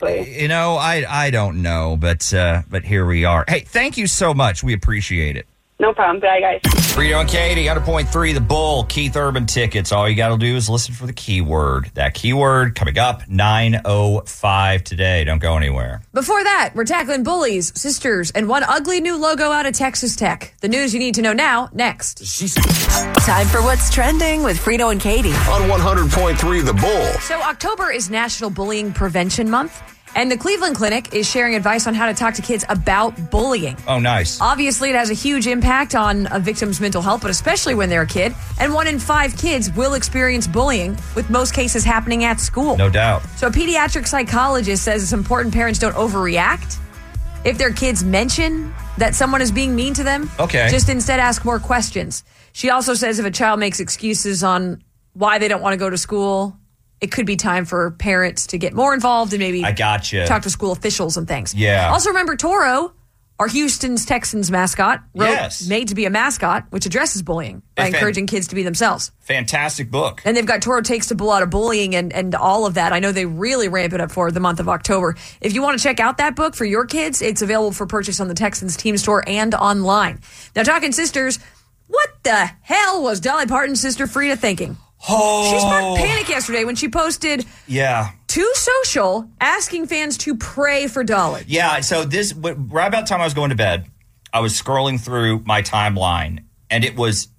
Exactly. I don't know, but here we are. Hey, thank you so much. We appreciate it. No problem. Bye, guys. Frito and Katie, 100.3 The Bull, Keith Urban tickets. All you got to do is listen for the keyword. That keyword coming up 9:05 today. Don't go anywhere. Before that, we're tackling bullies, sisters, and one ugly new logo out of Texas Tech. The news you need to know now, next. Time for What's Trending with Frito and Katie. On 100.3 The Bull. So October is National Bullying Prevention Month, and the Cleveland Clinic is sharing advice on how to talk to kids about bullying. Oh, nice. Obviously, it has a huge impact on a victim's mental health, but especially when they're a kid. And 1 in 5 kids will experience bullying, with most cases happening at school. No doubt. So a pediatric psychologist says it's important parents don't overreact if their kids mention that someone is being mean to them. Okay. Just instead ask more questions. She also says if a child makes excuses on why they don't want to go to school, it could be time for parents to get more involved and maybe talk to school officials and things. Yeah. Also, remember Toro, our Houston's Texans mascot, wrote Made to be a Mascot, which addresses bullying by encouraging kids to be themselves. Fantastic book. And they've got Toro Takes the Bull Out of Bullying and all of that. I know they really ramp it up for the month of October. If you want to check out that book for your kids, it's available for purchase on the Texans team store and online. Now, talking sisters, what the hell was Dolly Parton's sister Frida thinking? Oh. She sparked panic yesterday when she posted to social asking fans to pray for Dolly. Yeah, so right about the time I was going to bed, I was scrolling through my timeline, and it was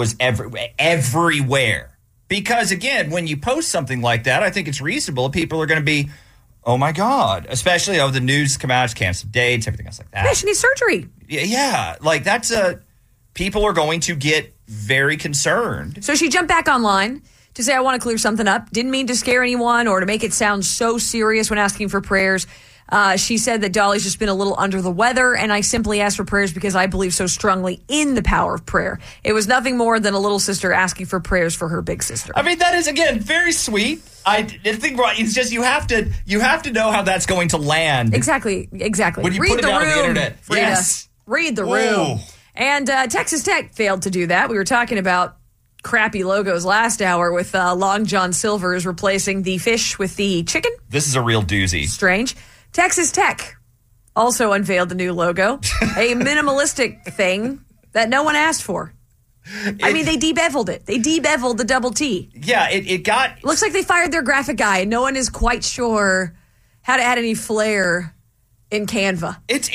everywhere. Because, again, when you post something like that, I think it's reasonable. People are going to be, oh, my God. Especially, the news come out, canceled dates, everything else like that. Yeah, she needs surgery. Yeah, like that's people are going to get very concerned. So she jumped back online to say, I want to clear something up. Didn't mean to scare anyone or to make it sound so serious when asking for prayers. She said that Dolly's just been a little under the weather, and I simply asked for prayers because I believe so strongly in the power of prayer. It was nothing more than a little sister asking for prayers for her big sister. I mean, that is, again, very sweet. I think it's just you have to know how that's going to land. Exactly. When you Read put it the out room, on the internet. Frida. Yes. Read the Whoa. room. And Texas Tech failed to do that. We were talking about crappy logos last hour with Long John Silver's replacing the fish with the chicken. This is a real doozy. Strange. Texas Tech also unveiled the new logo, a minimalistic thing that no one asked for. I mean, they de-beveled it. They de-beveled the double T. Yeah, it got... Looks like they fired their graphic guy, and no one is quite sure how to add any flair in Canva.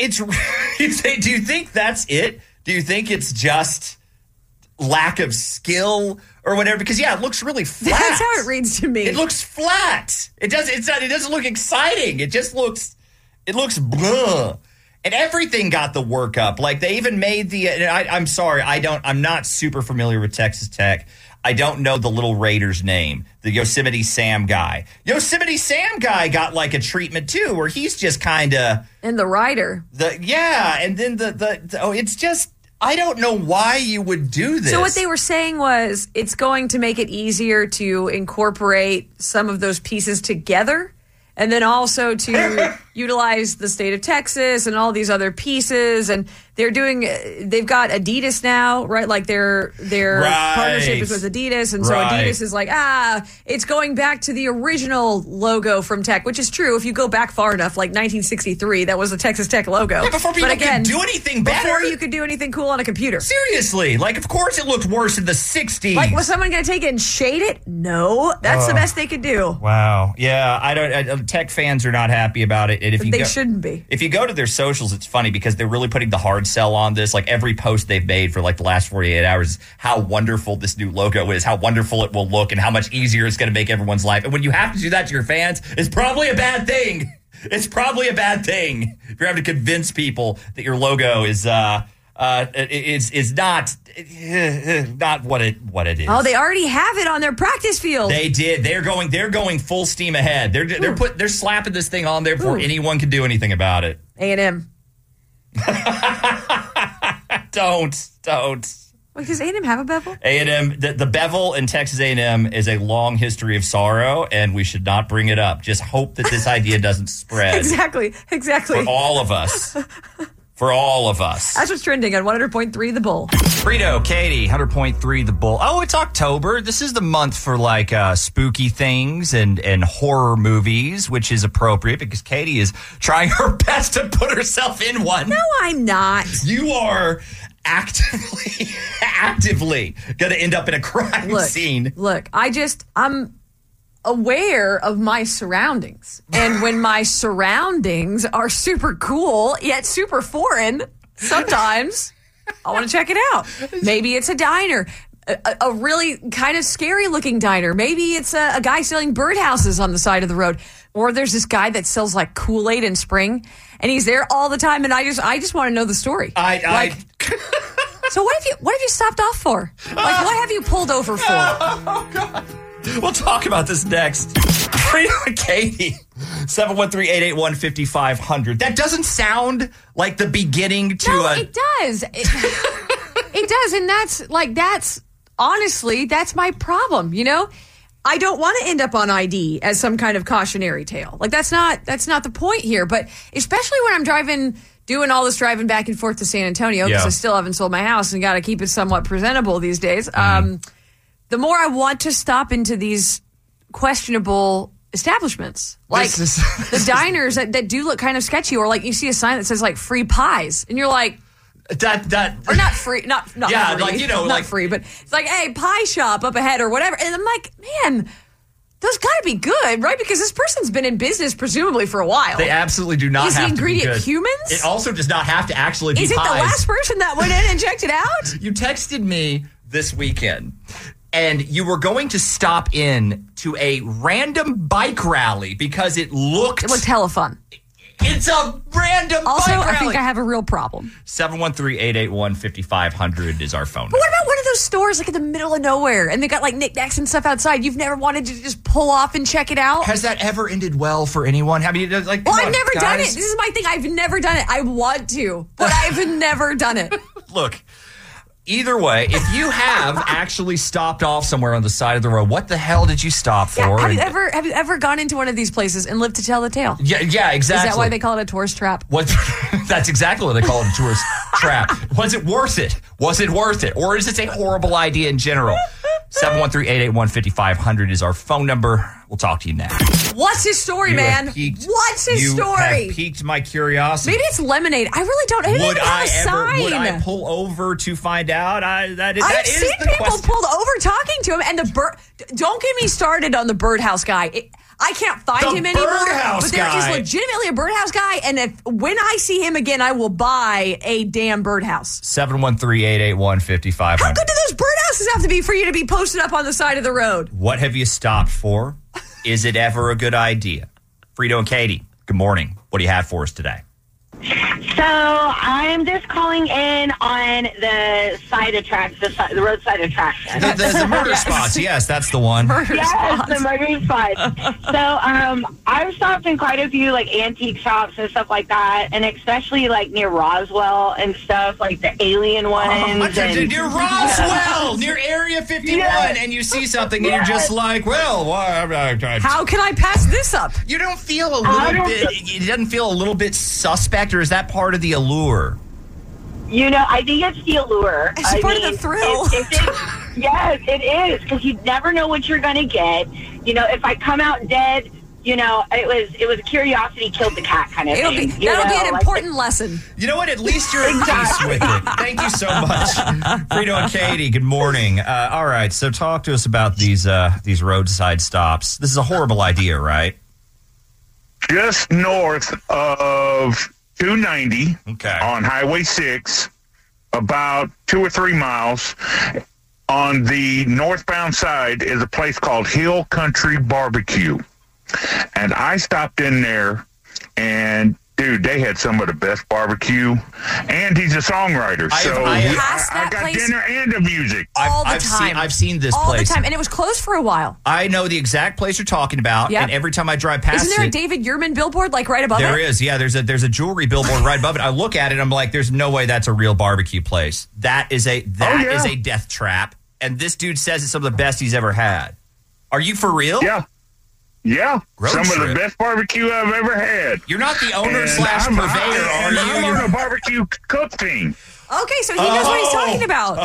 Do you think that's it? Do you think it's just lack of skill or whatever? Because it looks really flat. That's how it reads to me. It looks flat. It doesn't look exciting. It looks blah. And everything got the work up. Like they even made I'm sorry, I'm not super familiar with Texas Tech. I don't know the little Raiders name, the Yosemite Sam guy. Yosemite Sam guy got like a treatment too, where he's just kind of... And the writer. And then it's just... I don't know why you would do this. So what they were saying was it's going to make it easier to incorporate some of those pieces together, and then also to utilize the state of Texas and all these other pieces. And they've got Adidas now, right? Like their partnership is with Adidas. And so Adidas is like, it's going back to the original logo from Tech, which is true. If you go back far enough, like 1963, that was the Texas Tech logo. Yeah, before people could do anything better. Before you could do anything cool on a computer. Seriously. Like, of course it looked worse in the 60s. Like, was someone going to take it and shade it? No. That's the best they could do. Wow. Yeah, Tech fans are not happy about it. And they shouldn't be. If you go to their socials, it's funny because they're really putting the hard sell on this. Like every post they've made for like the last 48 hours is how wonderful this new logo is, how wonderful it will look, and how much easier it's going to make everyone's life. And when you have to do that to your fans, it's probably a bad thing. It's probably a bad thing if you're having to convince people that your logo is not what it is. Oh, they already have it on their practice field. They did. They're going full steam ahead. They're slapping this thing on there before anyone can do anything about it. A&M. Don't. Wait, does A&M have a bevel? A&M, the bevel in Texas A&M is a long history of sorrow, and we should not bring it up. Just hope that this idea doesn't spread. Exactly. For all of us. That's what's trending on 100.3 The Bull. Frito, Katie, 100.3 The Bull. Oh, it's October. This is the month for like spooky things and horror movies, which is appropriate because Katie is trying her best to put herself in one. No, I'm not. You are actively going to end up in a crime scene. Look, I'm aware of my surroundings. And when my surroundings are super cool, yet super foreign, sometimes I want to check it out. Maybe it's a diner, a really kind of scary looking diner. Maybe it's a guy selling birdhouses on the side of the road. Or there's this guy that sells like Kool-Aid in spring, and he's there all the time. And I just want to know the story. So what have you stopped off for? Like, what have you pulled over for? Oh, God. We'll talk about this next. Frito and Katie, 713-881-5500. That doesn't sound like the beginning to it does. It does, and that's honestly, that's my problem, you know? I don't want to end up on ID as some kind of cautionary tale. Like, that's not the point here, but especially when I'm doing all this driving back and forth to San Antonio, because I still haven't sold my house and got to keep it somewhat presentable these days. The more I want to stop into these questionable establishments, like the diners that do look kind of sketchy, or like you see a sign that says like free pies, and you're like, or not free, not yeah, free, like, you know, not like free, but it's like, hey, pie shop up ahead or whatever, and I'm like, man, those got to be good, right? Because this person's been in business presumably for a while. They absolutely do not have to be good. Is the ingredient humans? It also does not have to actually be Is it pies. the last person that went in and checked it out? You texted me this weekend, and you were going to stop in to a random bike rally because it looked hella fun. It's a random also, bike rally. I think I have a real problem. 713-881-5500 is our phone But what about one of those stores like in the middle of nowhere and they got like knickknacks and stuff outside? You've never wanted to just pull off and check it out? Has that ever ended well for anyone? I mean, like, I've never done it. This is my thing. I've never done it. I want to, but I've never done it. Look, either way, if you have actually stopped off somewhere on the side of the road, what the hell did you stop for? Yeah, have you ever gone into one of these places and lived to tell the tale? Yeah, exactly. Is that why they call it a tourist trap? That's exactly what they call it, a tourist trap. Was it worth it? Was it worth it? Or is it a horrible idea in general? 713-881-5500 is our phone number. We'll talk to you next. What's his story, man? What's his story? You have piqued my curiosity. Maybe it's lemonade. I really don't. Would I pull over to find out? I've seen people pulled over talking to him, and don't get me started on the birdhouse guy. I can't find him anymore, but there is legitimately a birdhouse guy, and when I see him again, I will buy a damn birdhouse. 713-881-5500. How good do those birdhouses have to be for you to be posted up on the side of the road? What have you stopped for? Is it ever a good idea? Frito and Katie, good morning. What do you have for us today? So I'm just calling in on the side attraction, the roadside attraction. The murder spots, yes, that's the one. The murder spots. So I've stopped in quite a few like antique shops and stuff like that, and especially like near Roswell and stuff, like the alien ones. Near Roswell, near Area 51, and you see something and you're just like, well, how can I pass this up? You don't feel a little bit, it doesn't feel a little bit suspect, or is that part of the allure? You know, I think it's the allure. It's part of the thrill. Yes, it is, because you never know what you're going to get. You know, if I come out dead, you know, it was a curiosity killed the cat kind of thing. That'll be an important lesson. You know what? At least you're at peace with it. Thank you so much, Frito and Katie. Good morning. All right, so talk to us about these roadside stops. This is a horrible idea, right? Just north of 290 on Highway 6, about 2 or 3 miles. On the northbound side is a place called Hill Country Barbecue. And I stopped in there, and dude, they had some of the best barbecue. And he's a songwriter, I got dinner and the music. All the time. I've seen this all place. All the time, and it was closed for a while. I know the exact place you're talking about, and every time I drive past Isn't there a David Yurman billboard, like, right above it? There is, yeah. There's a jewelry billboard right above it. I look at it, I'm like, there's no way that's a real barbecue place. That is a death trap, and this dude says it's some of the best he's ever had. Are you for real? Yeah, Road some trip. of the best barbecue I've ever had. You're not the owner / purveyor, are you? I'm on a barbecue cook team. Okay, so he knows what he's talking about.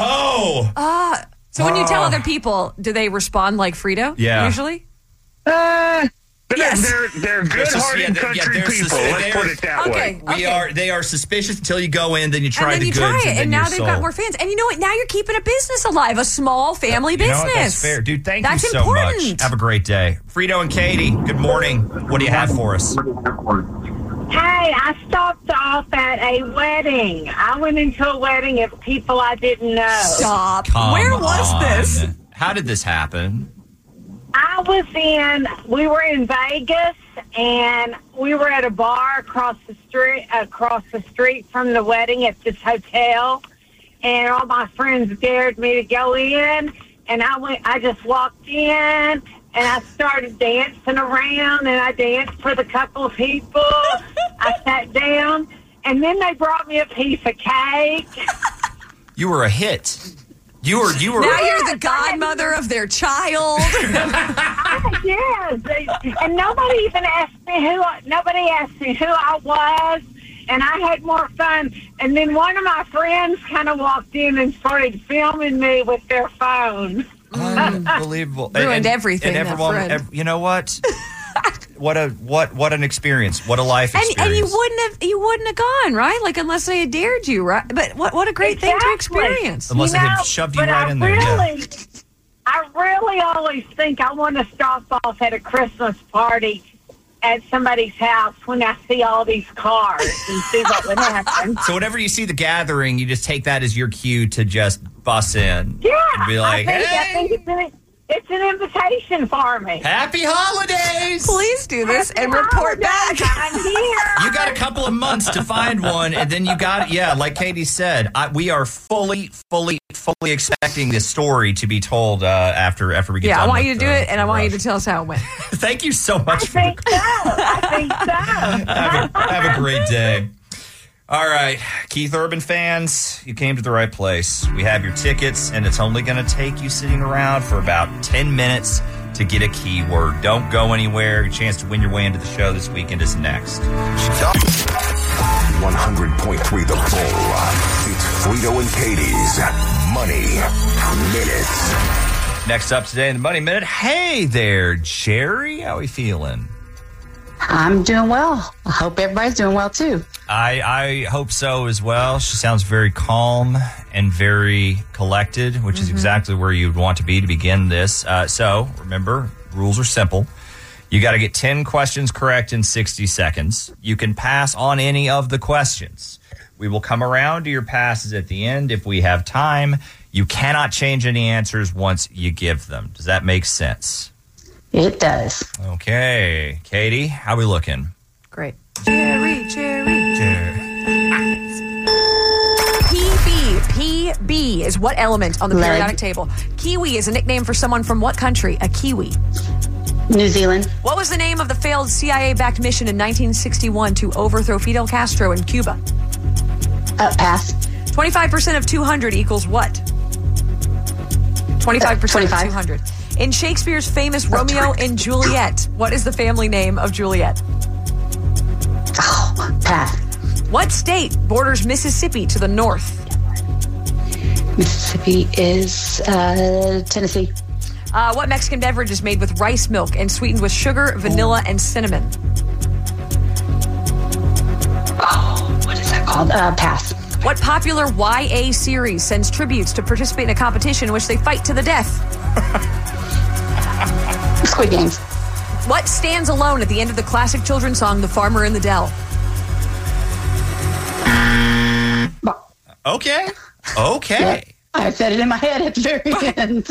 Oh. So when you tell other people, do they respond like Frito? Yeah. Usually? The They're good-hearted country people. Let's put it that way. They are suspicious until you go in, then you try and then the you goods, try it, and then and now you're they've sold. got more fans. And you know what? Now you're keeping a business alive, a small family You know business. what? That's fair. Dude, thank That's you so important. much. Have a great day. Frito and Katie, good morning. What do you have for us? Hey, I stopped off at a wedding. I went into a wedding of people I didn't know. Stop. Come Where was on. this? How did this happen? We were in Vegas, and we were at a bar across the street from the wedding at this hotel, and all my friends dared me to go in, and I just walked in, and I started dancing around, and I danced for the couple of people. I sat down, and then they brought me a piece of cake. You were a hit. You were. Now you're the godmother of their child. Yes, and nobody even asked me who I was, and I had more fun. And then one of my friends kind of walked in and started filming me with their phone. Unbelievable. Ruined everything, And that everyone, friend. you know what? What an experience. What a life experience. And you wouldn't have gone, right? Like, unless they had dared you, right? But what a great thing to experience. Unless they had shoved you right in there. I really always think I want to stop off at a Christmas party at somebody's house when I see all these cars and see what would happen. So whenever you see the gathering, you just take that as your cue to just bus in. Yeah, And be like, I think it's an invitation for me. Happy holidays! Please do this and report back. I'm here. You got a couple of months to find one, and then you got, like Katie said, we are fully expecting this story to be told after we get done. I want with you to do it, and I want you to tell us how it went. Thank you so much. I think so. Have a great day. All right, Keith Urban fans, you came to the right place. We have your tickets, and it's only going to take you sitting around for about 10 minutes to get a keyword. Don't go anywhere. Your chance to win your way into the show this weekend is next. 100.3 The Bull. It's Frito and Katie's Money Minute. Next up today in the Money Minute, hey there, Jerry. How are we feeling? I'm doing well. I hope everybody's doing well, too. I hope so as well. She sounds very calm and very collected, which is exactly where you'd want to be to begin this. So remember, rules are simple. You got to get 10 questions correct in 60 seconds. You can pass on any of the questions. We will come around to your passes at the end if we have time. You cannot change any answers once you give them. Does that make sense? It does. Okay. Katie, how we looking? Great. Jerry. PB is what element on the periodic table? Kiwi is a nickname for someone from what country? A Kiwi. New Zealand. What was the name of the failed CIA-backed mission in 1961 to overthrow Fidel Castro in Cuba? Pass. 25% of 200 equals what? 25% 25. of 200. In Shakespeare's famous Romeo and Juliet, what is the family name of Juliet? Oh, pass. What state borders Mississippi to the north? Mississippi is Tennessee. What Mexican beverage is made with rice milk and sweetened with sugar, vanilla, and cinnamon? Oh, what is that called? Pass. What popular YA series sends tributes to participate in a competition in which they fight to the death? Squid Games. What stands alone at the end of the classic children's song, The Farmer in the Dell? Okay. Okay. Yeah, I said it in my head at the very end.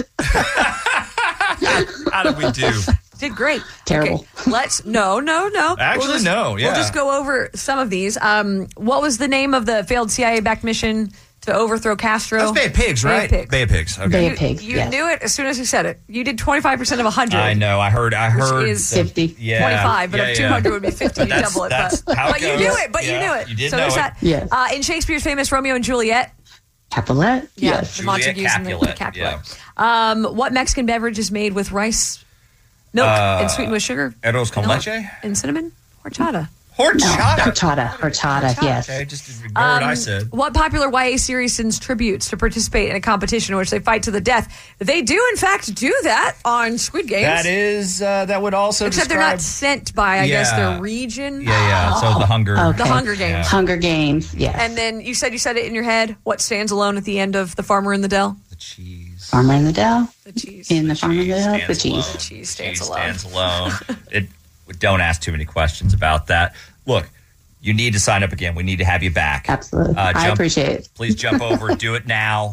How did we do? Did great. Terrible. Okay, let's no. Actually, no. Yeah. We'll just go over some of these. What was the name of the failed CIA-backed mission to overthrow Castro? That's Bay of Pigs, right? Bay of Pigs. Okay. Bay of Pigs. You knew it as soon as you said it. You did 25% of 100. I know. I heard. Which is 50. 25, but if 200 would be 50. You double it. But you knew it. You knew it. You did so know there's it. that. Yes. In Shakespeare's famous Romeo and Juliet. Capulet? Yeah, Yes. the Montagues and the Capulet. Capulet. What Mexican beverage is made with rice, milk, and sweetened with sugar? Arroz con vanilla, leche? and cinnamon? Horchata. Horchata, yes. Okay, just ignore what I said. What popular YA series sends tributes to participate in a competition in which they fight to the death? They do, in fact, do that on Squid Games. That would also Except they're not sent by, I guess, their region. Yeah. So the Hunger. Okay. The Hunger Games. Yeah. Hunger Games, yes. And then you said it in your head. What stands alone at the end of The Farmer in the Dell? The cheese. Farmer in the Dell? The cheese. In the Farmer in the Dell? The cheese. Alone. The cheese stands Stands alone. Don't ask too many questions about that. Look, you need to sign up again. We need to have you back. Absolutely. I appreciate it. Please jump over. Do it now.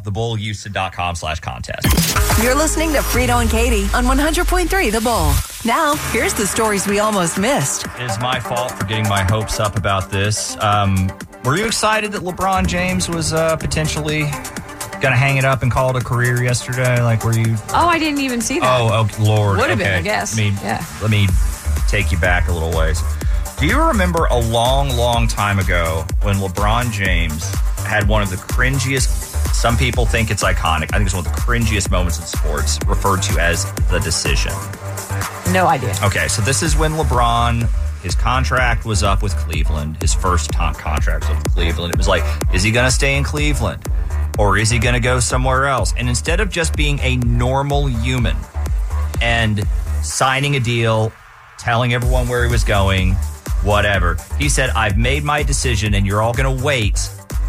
TheBullHouston.com/contest. You're listening to Frito and Katie on 100.3 The Bull. Now, here's the stories we almost missed. It is my fault for getting my hopes up about this. Were you excited that LeBron James was potentially going to hang it up and call it a career yesterday? Like, were you? Oh, I didn't even see that. Oh, Lord. Would have been, I guess. Let me take you back a little ways. Do you remember a long, long time ago when LeBron James had one of the cringiest, some people think it's iconic, I think it's one of the cringiest moments in sports, referred to as the decision? No idea. Okay, so this is when LeBron, his contract was up with Cleveland, his first contract was up with Cleveland. It was like, is he going to stay in Cleveland or is he going to go somewhere else? And instead of just being a normal human and signing a deal, telling everyone where he was going, whatever, he said, I've made my decision and you're all going to wait.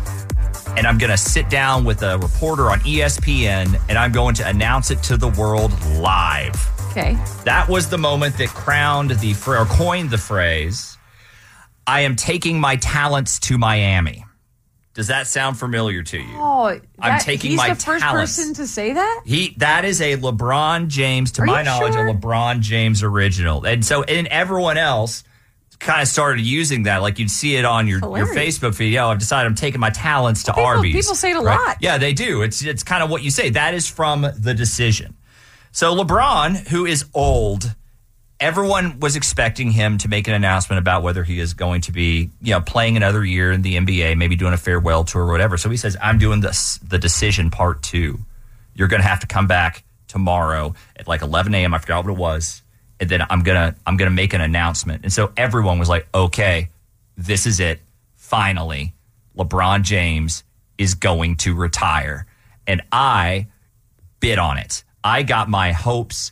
And I'm going to sit down with a reporter on ESPN and I'm going to announce it to the world live. Okay. That was the moment that coined the phrase, I am taking my talents to Miami. Does that sound familiar to you? Oh, I'm taking my talents. He's the first person to say that? That is a LeBron James, to my knowledge, a LeBron James original. And everyone else kind of started using that. Like you'd see it on your Facebook feed. I've decided I'm taking my talents to Arby's. People say it a lot. Yeah, they do. It's kind of what you say. That is from the decision. So LeBron, who is old, everyone was expecting him to make an announcement about whether he is going to be, playing another year in the NBA, maybe doing a farewell tour or whatever. So he says, I'm doing the decision part 2. You're going to have to come back tomorrow at like 11 a.m. I forgot what it was. And then I'm gonna make an announcement. And so everyone was like, okay, this is it. Finally, LeBron James is going to retire. And I bid on it. I got my hopes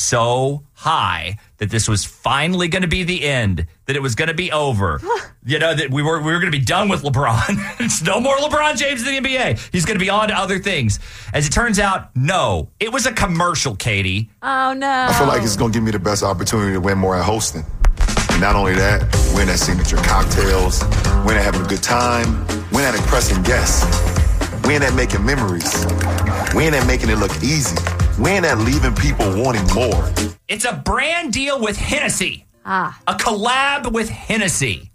so high that this was finally going to be the end, that it was going to be over. That we were going to be done with LeBron. It's no more LeBron James in the NBA. He's going to be on to other things. As it turns out, no. It was a commercial, Katie. Oh, no. I feel like it's going to give me the best opportunity to win more at hosting. And not only that, win at signature cocktails, win at having a good time, win at impressing guests, win at making memories, win at making it look easy, win at leaving people wanting more. It's a brand deal with Hennessy. A collab with Hennessy.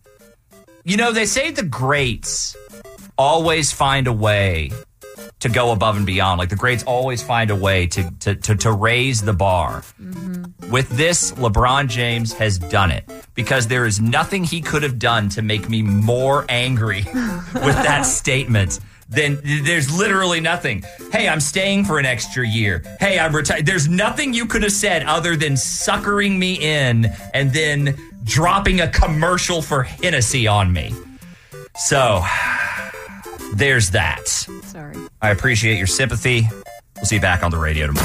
They say the greats always find a way to go above and beyond. Like the greats always find a way to raise the bar. Mm-hmm. With this, LeBron James has done it because there is nothing he could have done to make me more angry with that statement. Then there's literally nothing. Hey, I'm staying for an extra year. Hey, I'm retired. There's nothing you could have said other than suckering me in and then dropping a commercial for Hennessy on me. So there's that. Sorry. I appreciate your sympathy. We'll see you back on the radio tomorrow.